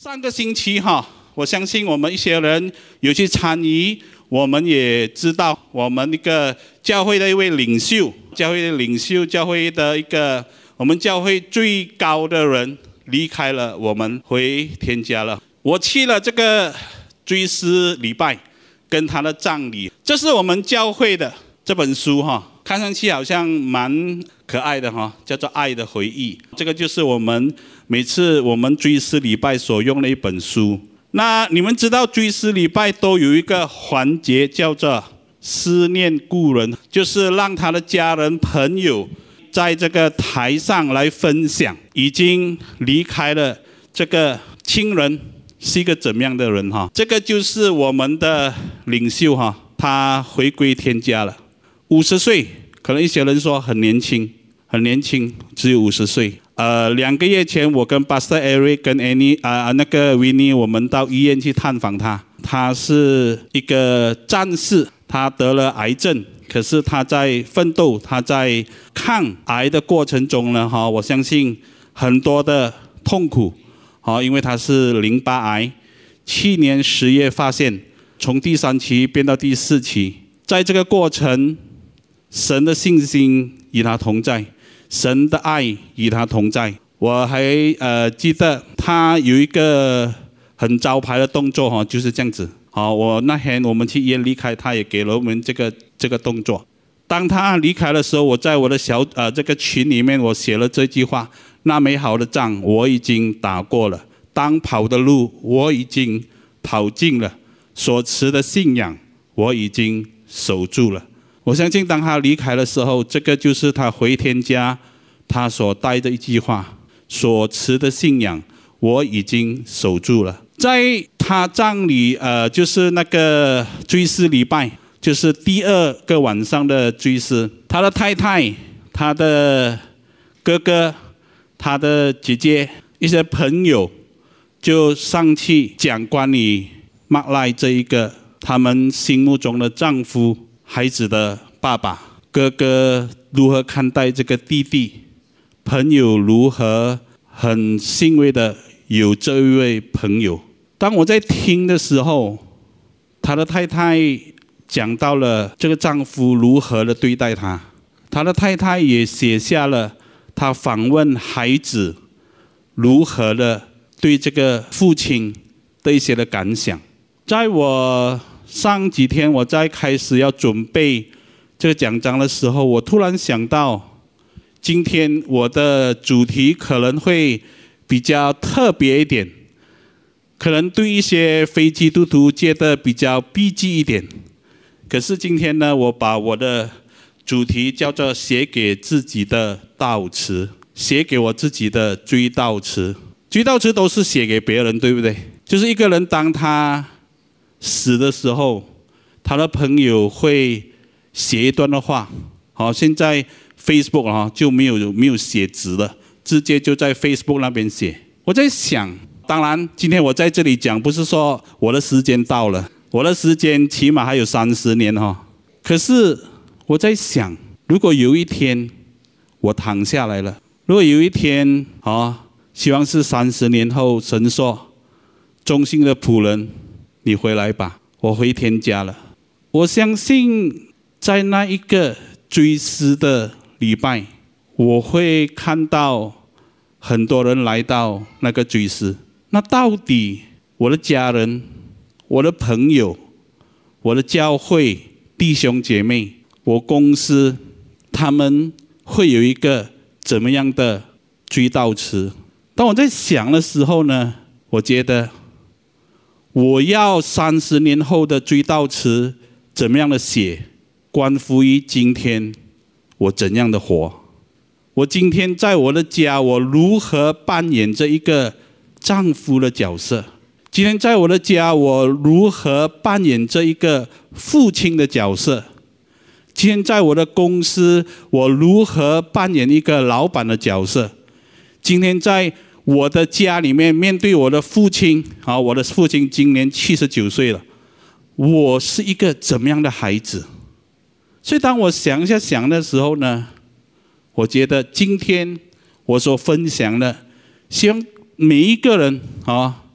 上个星期我相信我们一些人有去参与，我们也知道我们一个教会的一位领袖，教会的一个我们教会最高的人离开了我们，回天家了。我去了这个追思礼拜跟他的葬礼，这是我们教会的这本书看上去好像蛮可爱的叫做《爱的回忆》。这个就是我们每次我们追思礼拜所用的一本书。那你们知道追思礼拜都有一个环节叫做思念故人，就是让他的家人朋友在这个台上来分享已经离开了这个亲人是一个怎么样的人这个就是我们的领袖他回归天家了，50岁，可能一些人说很年轻，只有50岁。2个月前，我跟 Pastor Eric 跟 Annie 那个 Winnie 我们到医院去探访他。他是一个战士，他得了癌症，可是他在奋斗，他在抗癌的过程中呢，我相信很多的痛苦，因为他是淋巴癌，去年10月发现，从第3期变到第4期，在这个过程，神的信心与他同在。神的爱与他同在。我还记得他有一个很招牌的动作就是这样子。我那天我们去医院离开，他也给了我们这个动作。当他离开的时候，我在我的这个群里面，我写了这句话：那美好的仗我已经打过了，当跑的路我已经跑尽了，所持的信仰我已经守住了。我相信当他离开的时候，这个就是他回天家他所带的一句话，所持的信仰我已经守住了。在他葬礼就是那个追思礼拜，就是第2个晚上的追思，他的太太，他的哥哥，他的姐姐，一些朋友就上去讲关于马赖这一个他们心目中的丈夫，孩子的爸爸，哥哥如何看待这个弟弟，朋友如何很欣慰的有这一位朋友。当我在听的时候，他的太太讲到了这个丈夫如何的对待他，他的太太也写下了他访问孩子如何的对这个父亲的一些的感想。在我上几天我在开始要准备这个讲章的时候，我突然想到，今天我的主题可能会比较特别一点，可能对一些非基督徒觉得比较避忌一点。可是今天呢，我把我的主题叫做写给自己的悼词，写给我自己的追悼词。追悼词都是写给别人，对不对？就是一个人当他死的时候，他的朋友会写一段的话。现在 Facebook 就没有写字了，直接就在 Facebook 那边写。我在想，当然今天我在这里讲，不是说我的时间到了，我的时间起码还有30年可是我在想，如果有一天我躺下来了，如果有一天希望是30年后，神说忠心的仆人，你回来吧，我回天家了。我相信在那一个追思的礼拜，我会看到很多人来到那个追思。那到底我的家人，我的朋友，我的教会弟兄姐妹，我公司，他们会有一个怎么样的追悼词？当我在想的时候呢，我觉得我要30年后的追悼词怎么样的写，关乎于今天我怎样的活。我今天在我的家，我如何扮演这一个丈夫的角色？今天在我的家，我如何扮演这一个父亲的角色？今天在我的公司，我如何扮演一个老板的角色？今天在我的家里面，面对我的父亲，我的父亲今年79岁了，我是一个怎么样的孩子？所以当我想一下的时候呢，我觉得今天我所分享的，希望每一个人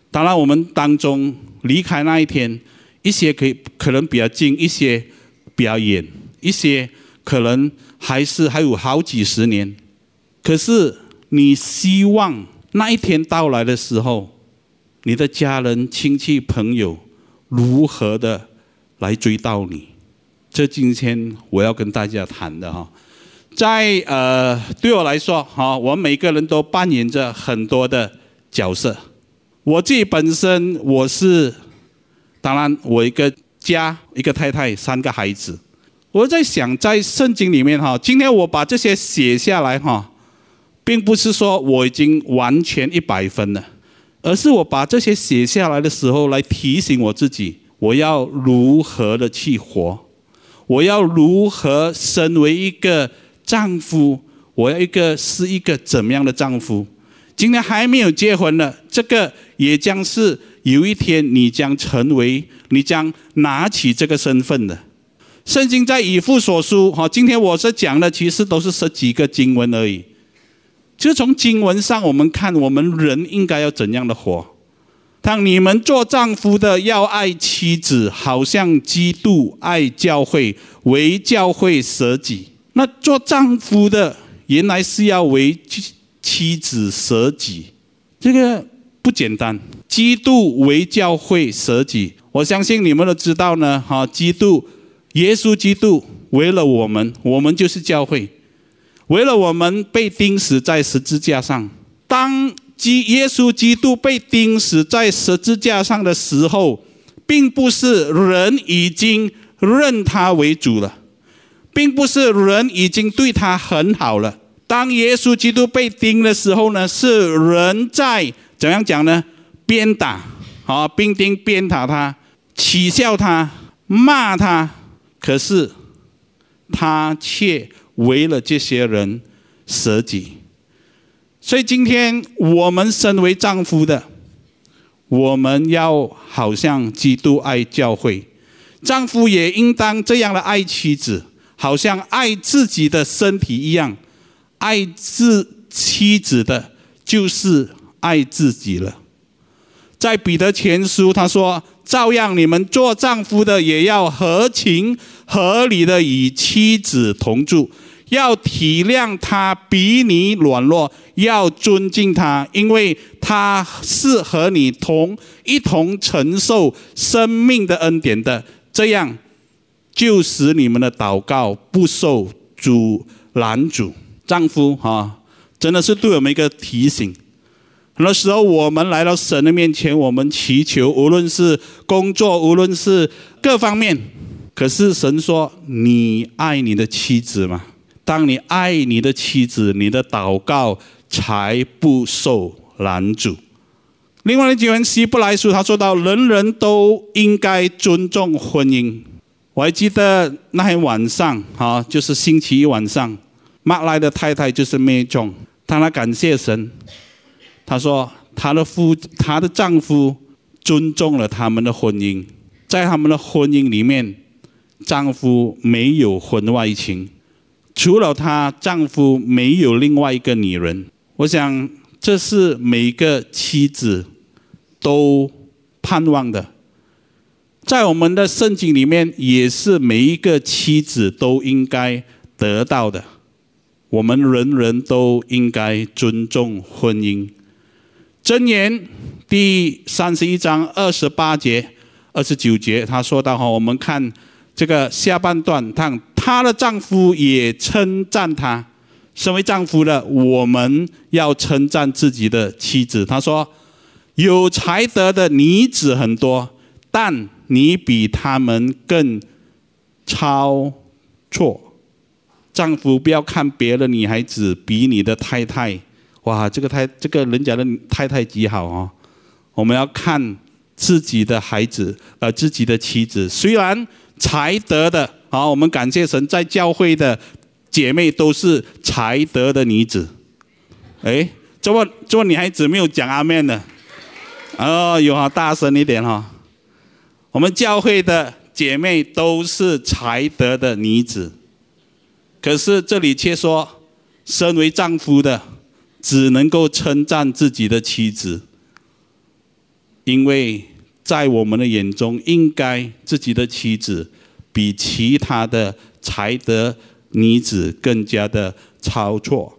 当然，我们当中离开那一天，一些可能比较近，一些比较远，一些可能还有好几十年。可是你希望那一天到来的时候，你的家人、亲戚、朋友如何的来追悼你？这今天我要跟大家谈的哈。对我来说哈，我们每个人都扮演着很多的角色。我自己本身当然我一个家，一个太太，3个孩子。我在想，在圣经里面哈，今天我把这些写下来哈，并不是说我已经完全100分了，而是我把这些写下来的时候，来提醒我自己，我要如何的去活，我要如何身为一个丈夫，我要是一个怎么样的丈夫？今天还没有结婚的，这个也将是有一天你将拿起这个身份的。圣经在以弗所书，今天我是讲的，其实都是10几个经文而已。就从经文上，我们看我们人应该要怎样的活。当你们做丈夫的要爱妻子，好像基督爱教会，为教会舍己。那做丈夫的原来是要为妻子舍己，这个不简单。基督为教会舍己，我相信你们都知道呢。耶稣基督为了我们就是教会，为了我们被钉死在十字架上。当耶稣基督被钉死在十字架上的时候，并不是人已经认他为主了，并不是人已经对他很好了。当耶稣基督被钉的时候呢，是人在怎样讲呢？鞭打，兵丁鞭打他，取笑他，骂他。可是他却为了这些人舍己。所以今天我们身为丈夫的，我们要好像基督爱教会，丈夫也应当这样的爱妻子，好像爱自己的身体一样。爱妻子的就是爱自己了。在彼得前书他说，照样你们做丈夫的也要合情合理的与妻子同住，要体谅她比你软弱，要尊敬她，因为她是和你一同承受生命的恩典的，这样就使你们的祷告不受拦阻。丈夫真的是对我们一个提醒。很多时候我们来到神的面前，我们祈求，无论是工作，无论是各方面，可是神说，你爱你的妻子吗？当你爱你的妻子，你的祷告才不受拦阻。另外的经文希伯来书他说到，人人都应该尊重婚姻。我还记得那天晚上就是星期一晚上，马来的太太就是妹中，当他感谢神，他说她的丈夫尊重了他们的婚姻，在他们的婚姻里面，丈夫没有婚外情，除了她，丈夫没有另外一个女人。我想这是每一个妻子都盼望的，在我们的圣经里面也是每一个妻子都应该得到的。我们人人都应该尊重婚姻。箴言第31章28节、29节，他说到我们看这个下半段，她的丈夫也称赞她。身为丈夫的，我们要称赞自己的妻子。他说，有才德的女子很多，但你比他们更超错。丈夫不要看别的女孩子比你的太太，哇，这个人家的太太极好我们要看自己的孩子，自己的妻子。虽然才德的我们感谢神，在教会的姐妹都是才德的女子。这位女孩子没有讲阿们的有大声一点我们教会的姐妹都是才德的女子。可是这里却说，身为丈夫的只能够称赞自己的妻子。 因为在我们的眼中，应该自己的妻子比其他的才德女子更加的超错。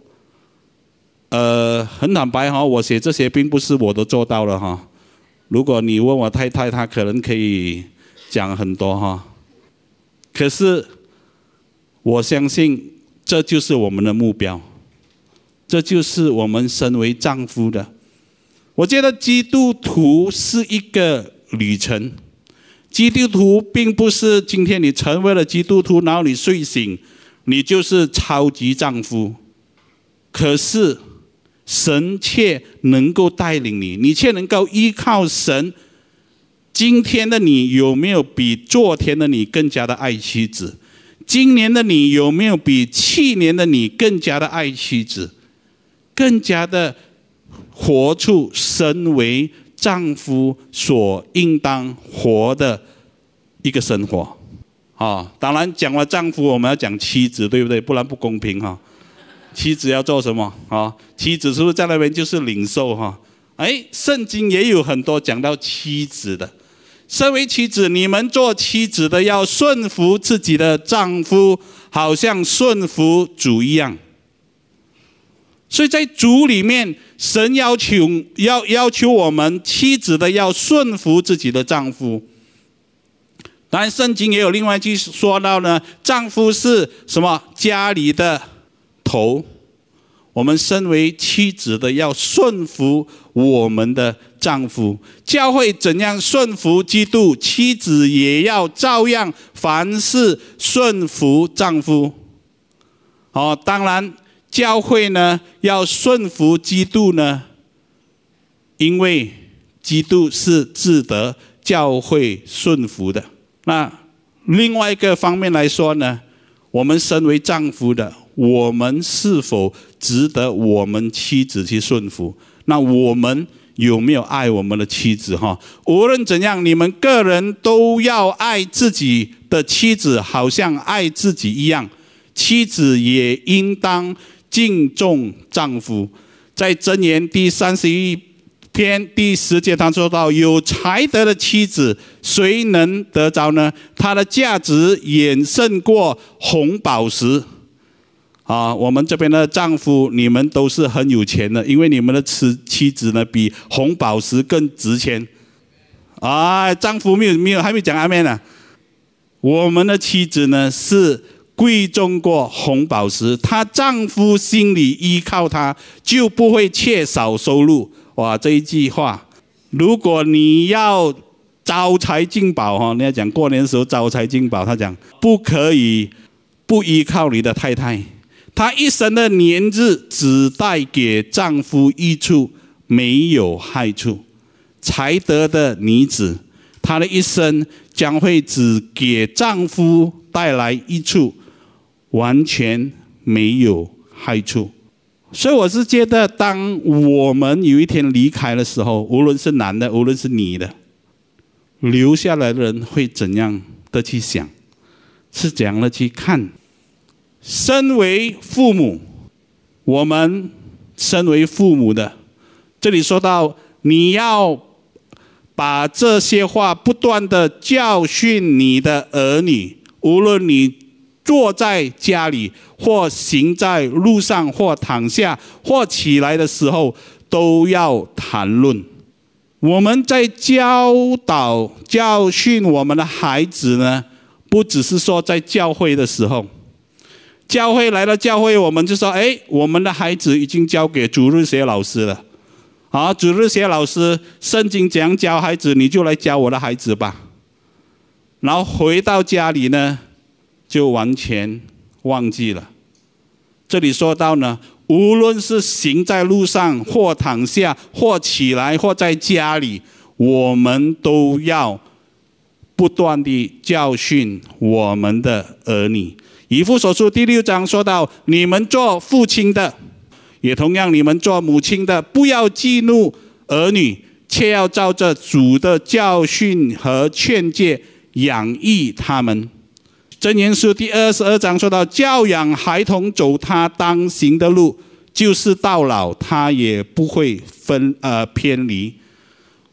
很坦白哈，我写这些并不是我都做到了哈。如果你问我太太，她可能可以讲很多哈。可是我相信这就是我们的目标，这就是我们身为丈夫的。我觉得基督徒是一个旅程，基督徒并不是今天你成为了基督徒，然后你睡醒，你就是超级丈夫。可是神却能够带领你，你却能够依靠神。今天的你有没有比昨天的你更加的爱妻子？今年的你有没有比去年的你更加的爱妻子？更加的活出身为丈夫所应当活的一个生活。当然讲了丈夫，我们要讲妻子，对不对？不然不公平哈。妻子要做什么？妻子是不是在那边就是领受哈？圣经也有很多讲到妻子的。身为妻子，你们做妻子的要顺服自己的丈夫，好像顺服主一样。所以在主里面，神要求我们妻子的要顺服自己的丈夫。当然圣经也有另外一句说到呢，丈夫是什么？家里的头。我们身为妻子的要顺服我们的丈夫。教会怎样顺服基督，妻子也要照样凡事顺服丈夫。当然教会呢要顺服基督呢，因为基督是值得教会顺服的。那另外一个方面来说呢，我们身为丈夫的，我们是否值得我们妻子去顺服？那我们有没有爱我们的妻子？无论怎样，你们个人都要爱自己的妻子，好像爱自己一样。妻子也应当敬重丈夫。在箴言第31篇第10节，他说到：有才德的妻子，谁能得着呢？她的价值远胜过红宝石。我们这边的丈夫，你们都是很有钱的，因为你们的妻子呢比红宝石更值钱。丈夫还没讲阿们呢。我们的妻子呢是贵重过红宝石，她丈夫心里依靠她，就不会缺少收入。这一句话，如果你要招财进宝，你要讲过年的时候招财进宝，他讲不可以不依靠你的太太。她一生的年日只带给丈夫益处，没有害处。才德的女子，她的一生将会只给丈夫带来益处，完全没有害处。所以我是觉得，当我们有一天离开的时候，无论是男的，无论是女的，留下来的人会怎样的去想，是怎样的去看。身为父母，我们身为父母的，这里说到你要把这些话不断的教训你的儿女，无论你坐在家里，或行在路上，或躺下，或起来的时候，都要谈论。我们在教导教训我们的孩子呢，不只是说在教会的时候，教会来了教会，我们就说我们的孩子已经交给主日学老师了。主日学老师圣经怎样教孩子，你就来教我的孩子吧。然后回到家里呢，就完全忘记了。这里说到呢，无论是行在路上，或躺下，或起来，或在家里，我们都要不断地教训我们的儿女。以弗所书第6章说到，你们做父亲的，也同样你们做母亲的，不要激怒儿女，却要照着主的教训和劝诫养育他们。箴言书第22章说到，教养孩童走他当行的路，就是到老他也不会偏离。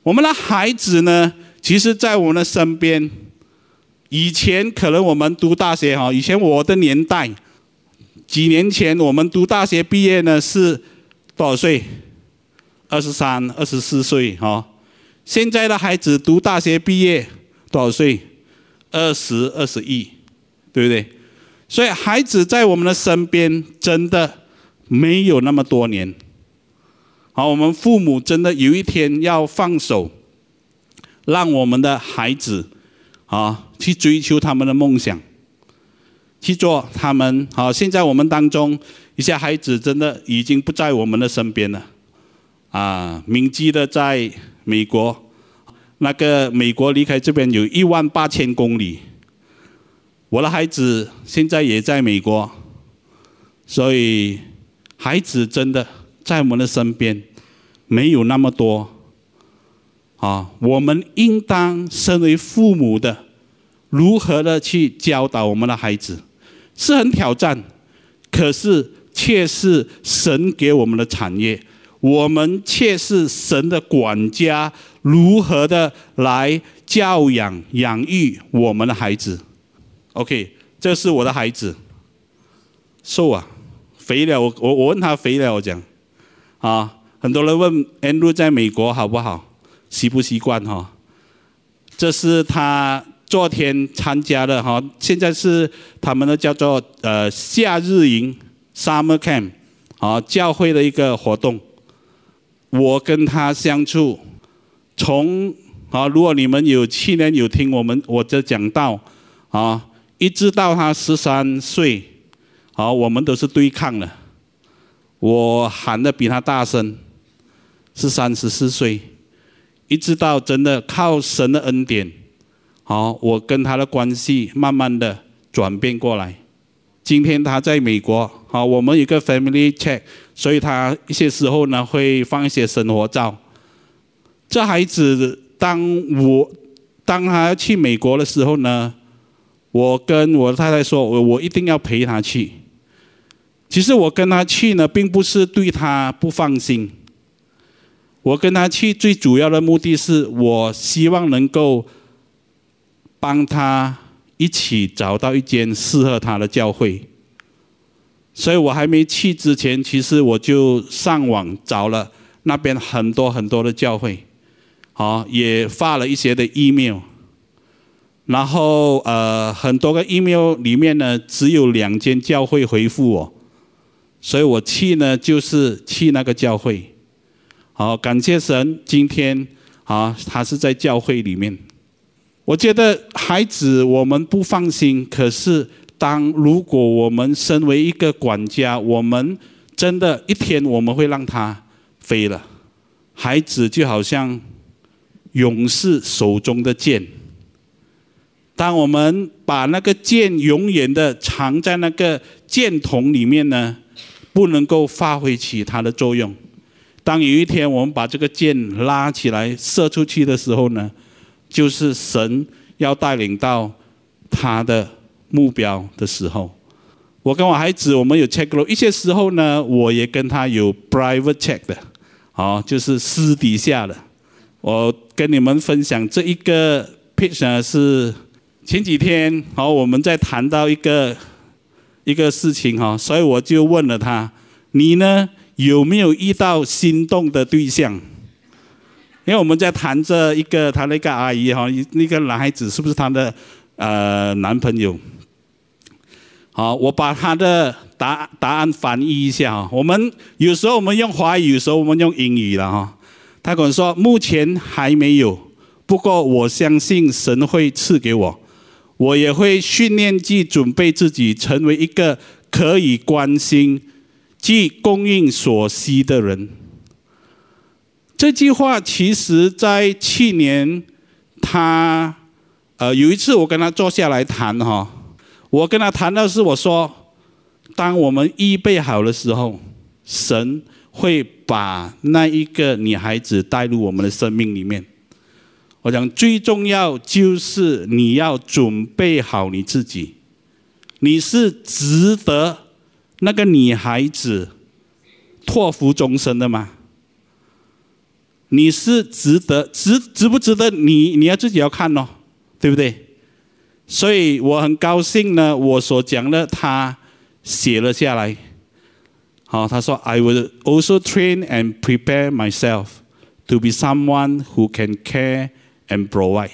我们的孩子呢，其实在我们的身边。以前可能我们读大学以前我的年代，几年前我们读大学毕业呢是多少岁？23、24岁现在的孩子读大学毕业多少岁？20、21，对不对？所以孩子在我们的身边真的没有那么多年。我们父母真的有一天要放手，让我们的孩子去追求他们的梦想，去做他们现在我们当中一些孩子真的已经不在我们的身边了铭记的在美国，那个美国离开这边有18000公里，我的孩子现在也在美国，所以孩子真的在我们的身边没有那么多我们应当身为父母的，如何的去教导我们的孩子，是很挑战，可是却是神给我们的产业，我们却是神的管家，如何的来教养养育我们的孩子。OK， 这是我的孩子，瘦肥了，我问他肥了，我讲很多人问 Andrew 在美国好不好？习不习惯这是他昨天参加的现在是他们的叫做夏日营 Summer Camp 教会的一个活动。我跟他相处，从如果你们去年有听我这讲道一直到他13岁我们都是对抗的，我喊得比他大声，是34岁。一直到真的靠神的恩典我跟他的关系慢慢的转变过来。今天他在美国我们有一个 family chat， 所以他一些时候呢会放一些生活照。这孩子当他要去美国的时候呢，我跟我太太说我一定要陪他去。其实我跟他去呢并不是对他不放心，我跟他去最主要的目的是我希望能够帮他一起找到一间适合他的教会。所以我还没去之前，其实我就上网找了那边很多很多的教会也发了一些的 email， 然后很多个 email 里面呢只有2间教会回复我，所以我去呢就是去那个教会。感谢神，今天他是在教会里面。我觉得孩子我们不放心，可是如果我们身为一个管家，我们真的一天我们会让他飞了。孩子就好像勇士手中的剑，当我们把那个剑永远的藏在那个剑筒里面呢，不能够发挥起它的作用。当有一天我们把这个箭拉起来射出去的时候呢，就是神要带领到他的目标的时候。我跟我孩子我们有 check 过，一些时候呢我也跟他有 private check 的就是私底下的。我跟你们分享这一个 pitch 呢，是前几天我们在谈到一个事情所以我就问了他，你呢有没有遇到心动的对象？因为我们在谈这一个他那个阿姨那个男孩子是不是他的男朋友？我把他的答案翻译一下我们有时候我们用华语，有时候我们用英语了他跟我说目前还没有，不过我相信神会赐给我，我也会训练及准备自己成为一个可以关心即供应所需的人。这句话其实在去年他有一次我跟他坐下来谈我跟他谈的是我说，当我们预备好的时候，神会把那一个女孩子带入我们的生命里面。我讲最重要就是你要准备好你自己，你是值得那个女孩子托付终身的吗？ 你是值得，值不值得你要自己要看哦，对不对？所以我很高兴呢，我所讲的他写了下来。好，他说 I will also train and prepare myself to be someone who can care and provide。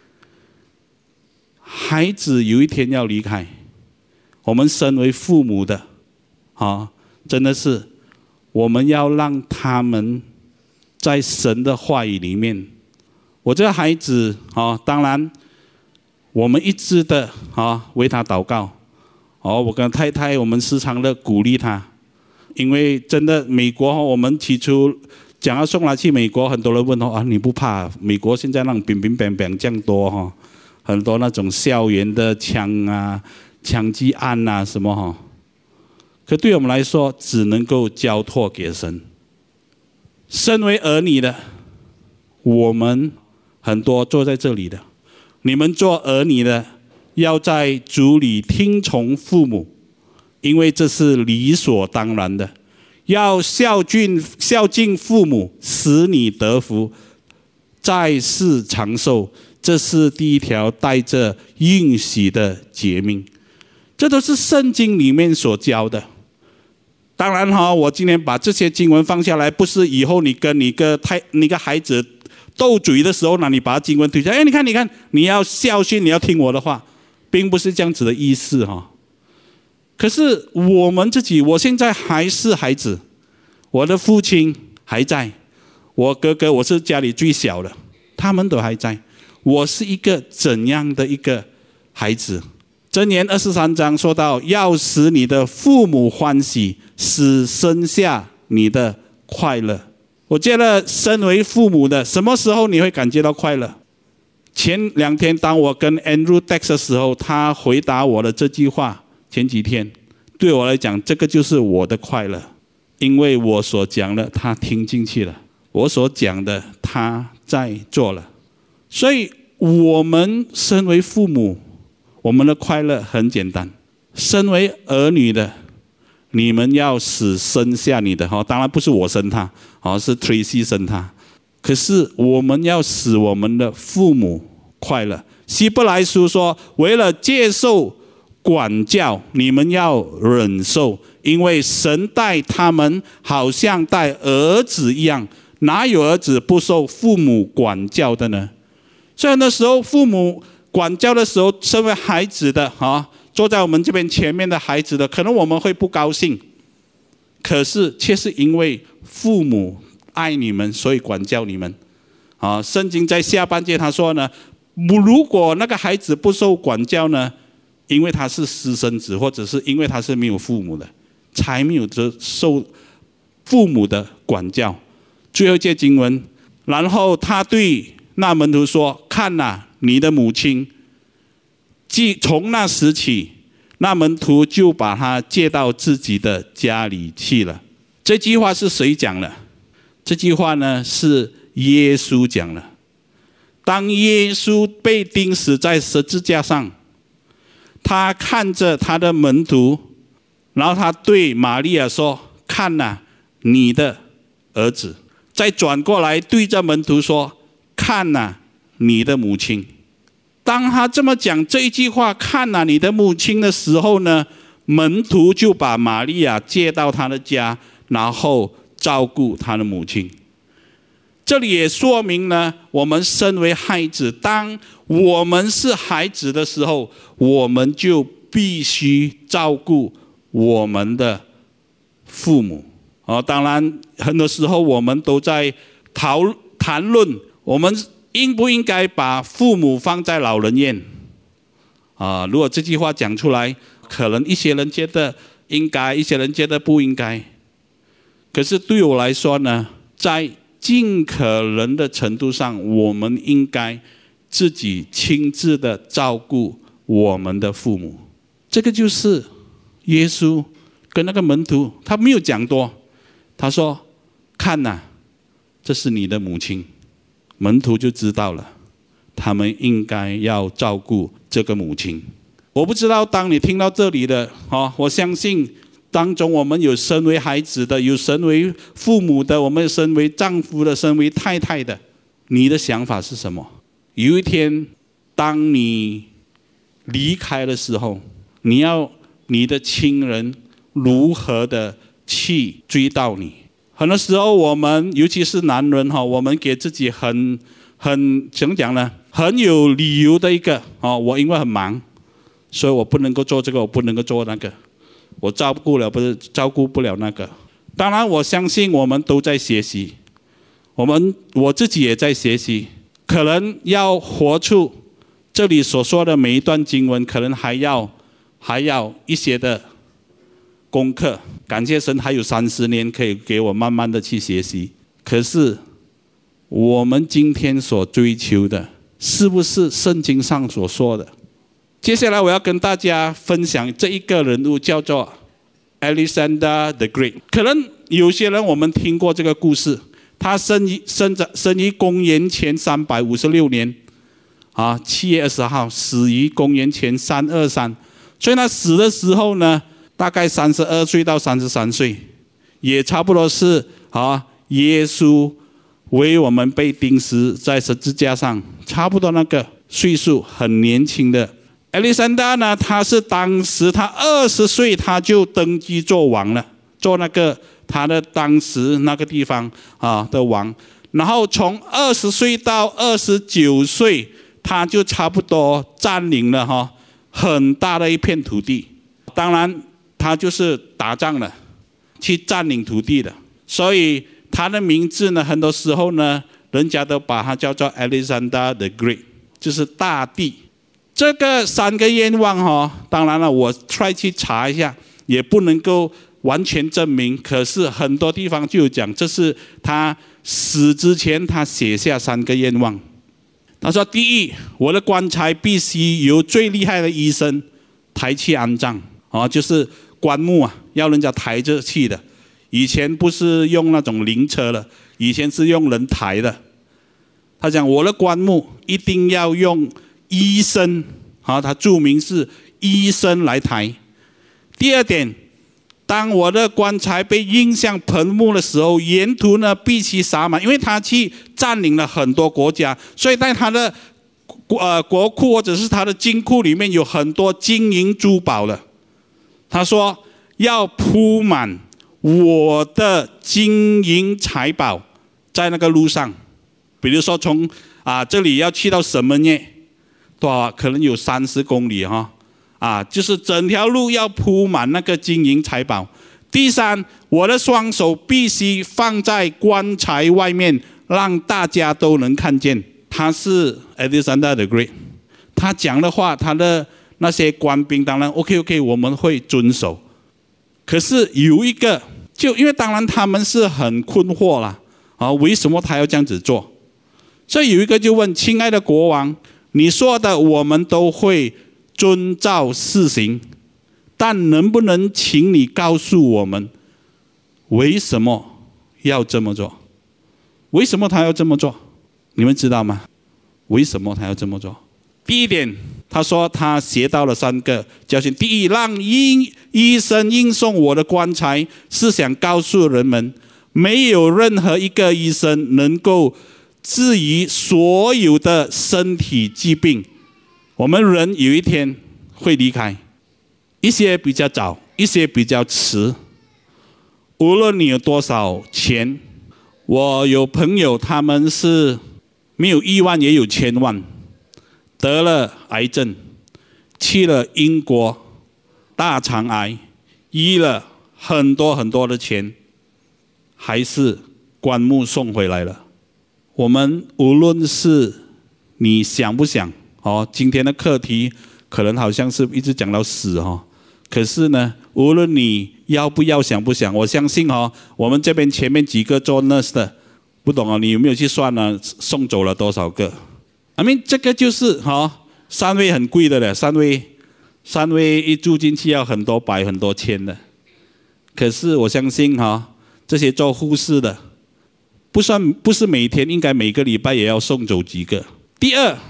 孩子有一天要离开，我们身为父母的，真的是我们要让他们在神的话语里面。我这个孩子，当然我们一直的为他祷告。我跟太太我们时常的鼓励他，因为真的美国我们起初讲要送他去美国，很多人问你不怕美国现在那种乒乒乓乓这样多很多那种校园的枪击案什么可对我们来说只能够交托给神。身为儿女的我们很多坐在这里的，你们做儿女的要在主里听从父母，因为这是理所当然的。要孝敬父母，使你得福，在世长寿，这是第一条带着应许的诫命。这都是圣经里面所教的。当然我今天把这些经文放下来，不是以后你跟你个孩子斗嘴的时候呢，你把经文推下，你看你要孝训，你要听我的话，并不是这样子的意思可是我们自己，我现在还是孩子，我的父亲还在，我哥哥我是家里最小的，他们都还在。我是一个怎样的一个孩子？箴言23章说到，要使你的父母欢喜，使生下你的快乐。我觉得身为父母的，什么时候你会感觉到快乐？前2天当我跟 Andrew text 的时候，他回答我的这句话，前几天对我来讲，这个就是我的快乐。因为我所讲的他听进去了，我所讲的他在做了。所以我们身为父母，我们的快乐很简单。身为儿女的，你们要使生下你的，当然不是我生他，是 Tracy 生他。可是我们要使我们的父母快乐。希伯来书说，为了接受管教，你们要忍受，因为神待他们好像待儿子一样，哪有儿子不受父母管教的呢？虽然那时候父母管教的时候，身为孩子的坐在我们这边前面的孩子的，可能我们会不高兴，可是却是因为父母爱你们，所以管教你们。圣经在下半节他说呢，如果那个孩子不受管教呢，因为他是私生子，或者是因为他是没有父母的，才没有受父母的管教。最后一节经文，然后他对那门徒说，看你的母亲。从那时起，那门徒就把他接到自己的家里去了。这句话是谁讲的？这句话呢是耶稣讲的。当耶稣被钉死在十字架上，他看着他的门徒，然后他对玛利亚说，看你的儿子。再转过来对着门徒说，看你的母亲。当他这么讲这一句话，看你的母亲的时候呢，门徒就把玛利亚接到他的家，然后照顾他的母亲。这里也说明呢，我们身为孩子，当我们是孩子的时候，我们就必须照顾我们的父母。当然很多时候我们都在谈论我们应不应该把父母放在老人院如果这句话讲出来，可能一些人觉得应该，一些人觉得不应该。可是对我来说呢，在尽可能的程度上，我们应该自己亲自的照顾我们的父母。这个就是耶稣跟那个门徒，他没有讲多，他说，看这是你的母亲。门徒就知道了，他们应该要照顾这个母亲。我不知道当你听到这里的我相信当中，我们有身为孩子的，有身为父母的，我们身为丈夫的，身为太太的，你的想法是什么？有一天，当你离开的时候，你的亲人如何的去追到你？很多时候，我们尤其是男人我们给自己很怎么讲呢？很有理由的一个我因为很忙，所以我不能够做这个，我不能够做那个。我照顾不了那个。当然，我相信我们都在学习，我自己也在学习。可能要活出这里所说的每一段经文，可能还要一些的功课。感谢神，还有30年可以给我慢慢的去学习。可是，我们今天所追求的，是不是圣经上所说的？接下来我要跟大家分享这一个人物，叫做 Alexander the Great。可能有些人我们听过这个故事，他生于公元前356年，7月20号，死于公元前323。所以他死的时候呢，大概32岁到33岁，也差不多是耶稣为我们被钉死在十字架上，差不多那个岁数，很年轻的。亚历山大呢，他是当时他20岁他就登基做王了，做那个他的当时那个地方的王。然后从20岁到29岁，他就差不多占领了很大的一片土地。当然，他就是打仗了，去占领土地的。所以他的名字呢，很多时候呢，人家都把他叫做 Alexander the Great， 就是大帝。这个3个愿望当然了，我 try 去查一下，也不能够完全证明。可是很多地方就有讲，这是他死之前他写下3个愿望。他说：第一，我的棺材必须由最厉害的医生抬去安葬，就是棺木要人家抬着去的。以前不是用那种灵车了，以前是用人抬的。他讲我的棺木一定要用医生，他注明是医生来抬。第二点，当我的棺材被运向坟墓的时候，沿途呢必须撒满，因为他去占领了很多国家，所以在他的国库或者是他的金库里面有很多金银珠宝的。他说要铺满我的金银财宝在那个路上，比如说从这里要去到什么呢？多少？可能有30公里就是整条路要铺满那个金银财宝。第三，我的双手必须放在棺材外面，让大家都能看见。他是 Alexander the Great， 他讲的话，他的那些官兵当然 OK， 我们会遵守。可是有一个，就因为当然他们是很困惑啦，为什么他要这样子做？所以有一个就问：亲爱的国王，你说的我们都会遵照施行，但能不能请你告诉我们，为什么要这么做？为什么他要这么做？你们知道吗？为什么他要这么做？第一点，他说他学到了3个教训。第一，让医生运送我的棺材，是想告诉人们，没有任何一个医生能够治愈所有的身体疾病。我们人有一天会离开，一些比较早，一些比较迟。无论你有多少钱，我有朋友他们是没有1万也有1000万，得了癌症，去了英国大肠癌，医了很多很多的钱，还是棺木送回来了。我们无论是你想不想今天的课题可能好像是一直讲到死可是呢，无论你要不要想不想，我相信我们这边前面几个做 nurse 的，不懂你有没有去算呢？送走了多少个？这个就是3位很贵的了，3位一住进去要很多百很多千的。可是我相信这些做护士的，不是每天，应该每个礼拜也要送走几个。第二，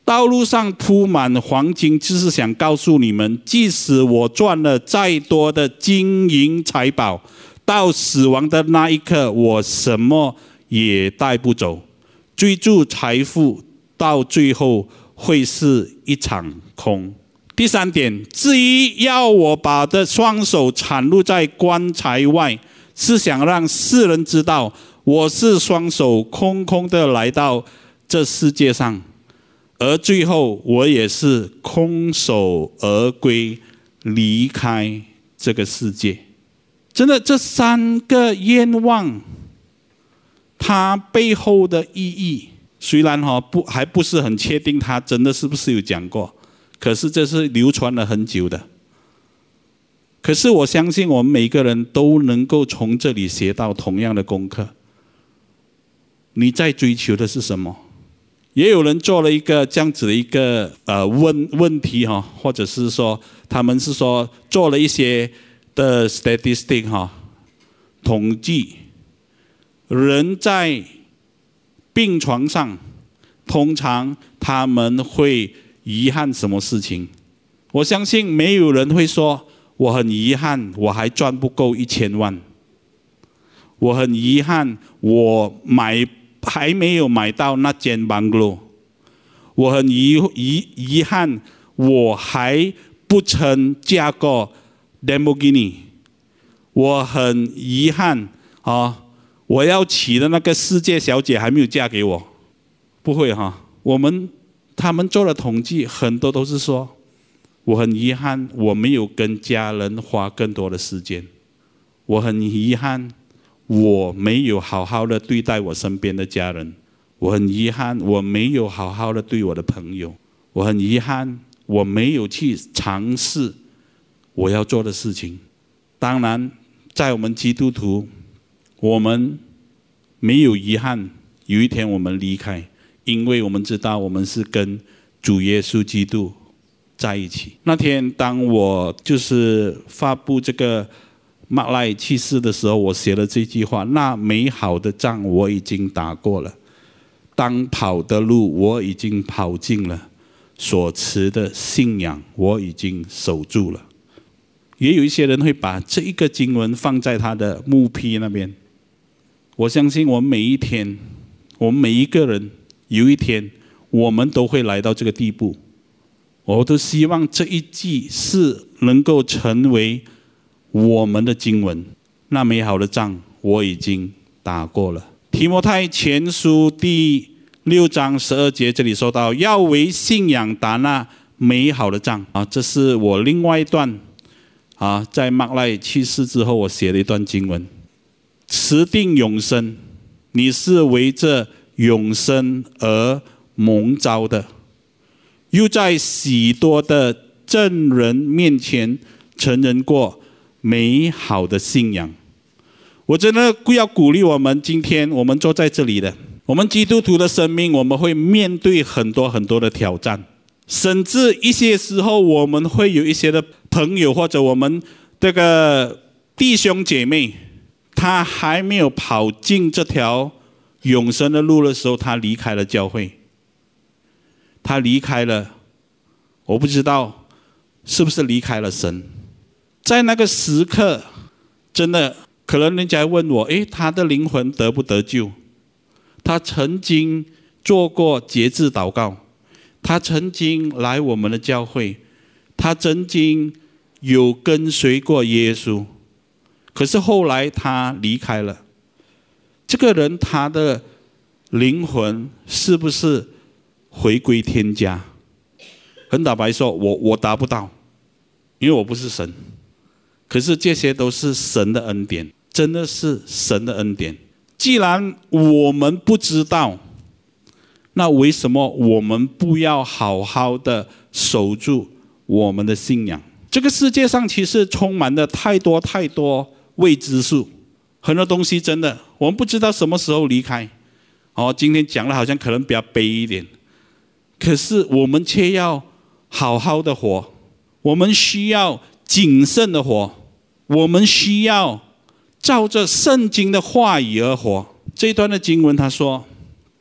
道路上铺满黄金，就是想告诉你们，即使我赚了再多的金银财宝，到死亡的那一刻，我什么也带不走。追逐财富到最后会是一场空。第三点，至于要我把的双手袒露在棺材外，是想让世人知道我是双手空空的来到这世界上，而最后我也是空手而归，离开这个世界。真的，这三个愿望它背后的意义，虽然还不是很确定它真的是不是有讲过，可是这是流传了很久的。可是我相信我们每个人都能够从这里学到同样的功课。你在追求的是什么？也有人做了一个这样子的一个问题或者是说他们是说做了一些的 statistic 统计，人在病床上，通常他们会遗憾什么事情？我相信没有人会说我很遗憾我还赚不够1000万，我很遗憾我还没有买到那间 bungalow， 我很遗憾我还不曾嫁过 Lamborghini， 我很遗憾我要娶的那个世界小姐还没有嫁给我。不会他们做了统计，很多都是说我很遗憾我没有跟家人花更多的时间，我很遗憾我没有好好的对待我身边的家人，我很遗憾我没有好好的对我的朋友，我很遗憾我没有去尝试我要做的事情。当然在我们基督徒，我们没有遗憾有一天我们离开，因为我们知道我们是跟主耶稣基督在一起。那天当我就是发布这个马赖去世的时候，我写了这句话：那美好的仗我已经打过了，当跑的路我已经跑尽了，所持的信仰我已经守住了。也有一些人会把这一个经文放在他的墓碑那边。我相信我们每一天，我们每一个人，有一天我们都会来到这个地步。我都希望这一句是能够成为我们的经文。那美好的仗我已经打过了。提摩太前书第6章12节这里说到，要为信仰打那美好的仗这是我另外一段在马赖去世之后我写的一段经文。持定永生，你是为这永生而蒙召的，又在许多的证人面前承认过美好的信仰。我真的要鼓励我们，今天我们坐在这里的，我们基督徒的生命，我们会面对很多很多的挑战，甚至一些时候我们会有一些的朋友或者我们这个弟兄姐妹，他还没有跑进这条永生的路的时候，他离开了教会，他离开了，我不知道是不是离开了神。在那个时刻，真的可能人家问我，他的灵魂得不得救？他曾经做过节制祷告，他曾经来我们的教会，他曾经有跟随过耶稣，可是后来他离开了。这个人他的灵魂是不是回归天家？很坦白说，我达不到，因为我不是神。可是这些都是神的恩典，真的是神的恩典。既然我们不知道，那为什么我们不要好好的守住我们的信仰？这个世界上其实充满了太多太多未知数，很多东西真的我们不知道什么时候离开。今天讲的好像可能比较悲一点，可是我们却要好好的活，我们需要谨慎的活，我们需要照着圣经的话语而活。这一段的经文他说，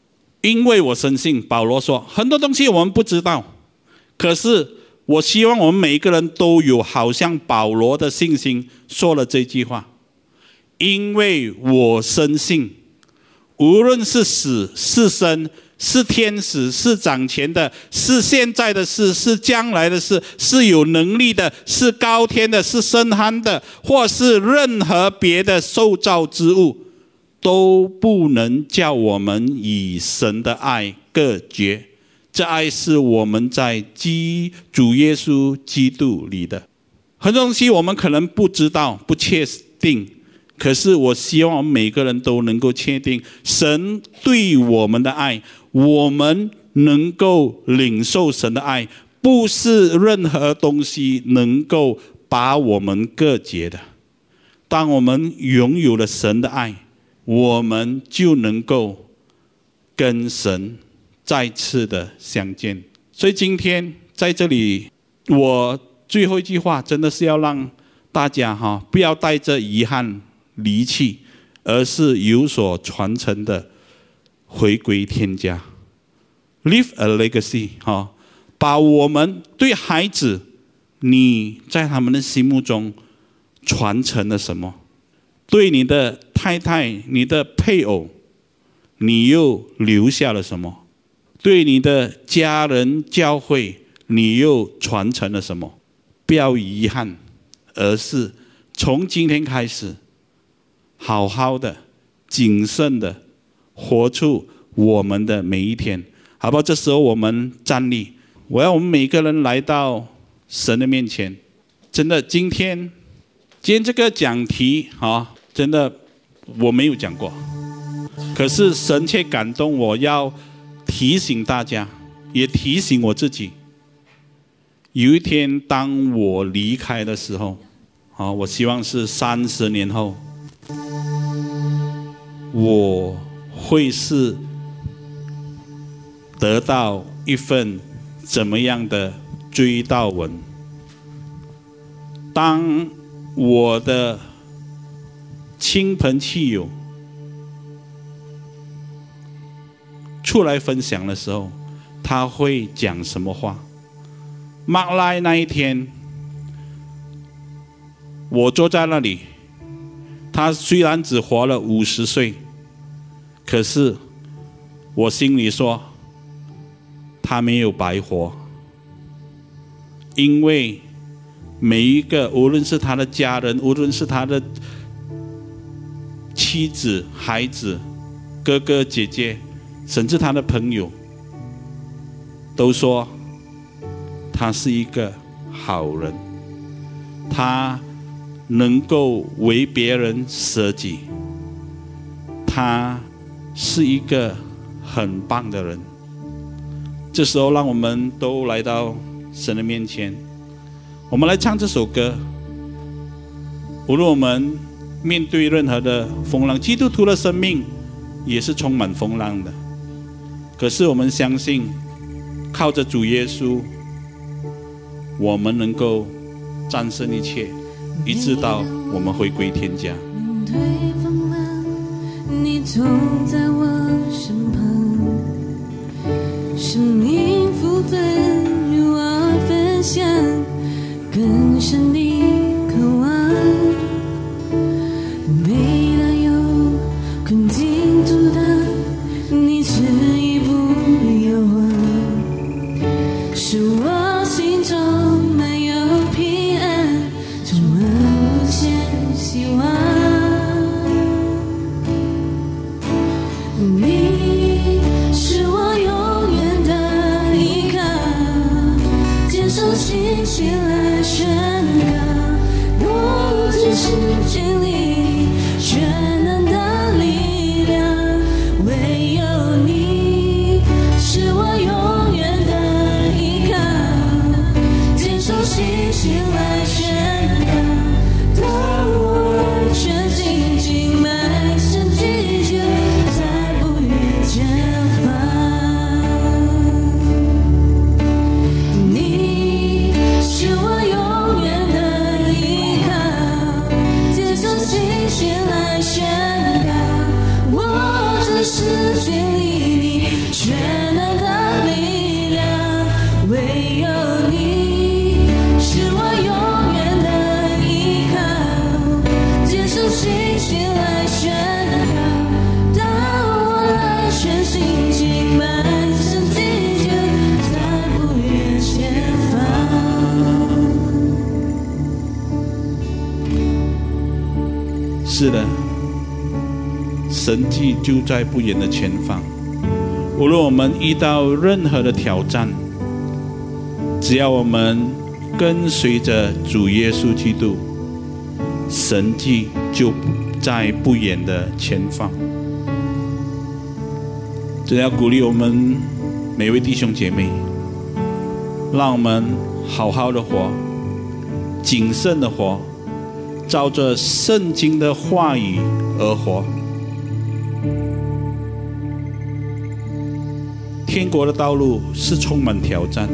因为我深信，保罗说很多东西我们不知道，可是我希望我们每一个人都有好像保罗的信心说了这句话，因为我深信，无论是死是生，是天使，是掌权的，是现在的事，是将来的事，是有能力的，是高天的，是深渊的，或是任何别的受造之物，都不能叫我们与神的爱隔绝。这爱是我们在主耶稣基督里的。很多东西我们可能不知道，不确定，可是我希望我们每个人都能够确定神对我们的爱，我们能够领受神的爱，不是任何东西能够把我们隔绝的。当我们拥有了神的爱，我们就能够跟神再次的相见。所以今天在这里，我最后一句话真的是要让大家不要带着遗憾离弃，而是有所传承的回归天家， Leave a legacy， 把我们对孩子，你在他们的心目中传承了什么？对你的太太、你的配偶，你又留下了什么？对你的家人、教会，你又传承了什么？不要遗憾，而是从今天开始，好好的、谨慎的活出我们的每一天，好不好？这时候我们站立，我要我们每个人来到神的面前。真的，今天这个讲题真的我没有讲过，可是神却感动我，要提醒大家，也提醒我自己，有一天当我离开的时候，我希望是30年后，我会是得到一份怎么样的追悼文。当我的亲朋戚友出来分享的时候，他会讲什么话？马来那一天，我坐在那里，他虽然只活了50岁，可是我心里说，他没有白活，因为每一个，无论是他的家人，无论是他的妻子、孩子、哥哥姐姐，甚至他的朋友，都说他是一个好人，他能够为别人舍己，他是一个很棒的人。这时候让我们都来到神的面前，我们来唱这首歌。无论我们面对任何的风浪，基督徒的生命也是充满风浪的，可是我们相信靠着主耶稣，我们能够战胜一切，一直到我们回归天家。 面对风浪，你总在我身旁，生命福分与我分享，更深的渴望。每当有困境阻挡，你执意不摇晃，使我心中满有平安，充满无限希望。你是我永远的依靠，坚守信心来宣告，我只是经历全能的力量，唯有你是我永远的依靠，坚守信心来宣告，当我全心尽满身祈求，再不遇前方。你是我永远的依靠，坚守信心来宣告，我只是经历你是的，神迹就在不远的前方。无论我们遇到任何的挑战，只要我们跟随着主耶稣基督，神迹就在不远的前方。真要鼓励我们每位弟兄姐妹，让我们好好的活，谨慎的活，照着圣经的话语而活。天国的道路是充满挑战，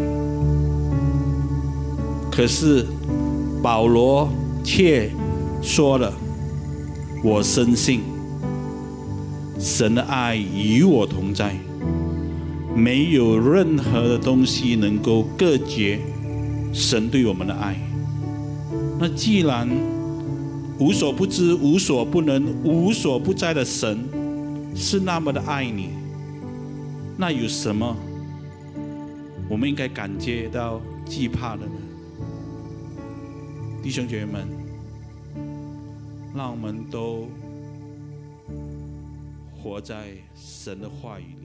可是保罗却说了，我深信神的爱与我同在，没有任何的东西能够隔绝神对我们的爱。那既然无所不知、无所不能、无所不在的神是那么的爱你，那有什么我们应该感觉到惧怕的呢？弟兄姐妹们，让我们都活在神的话语里。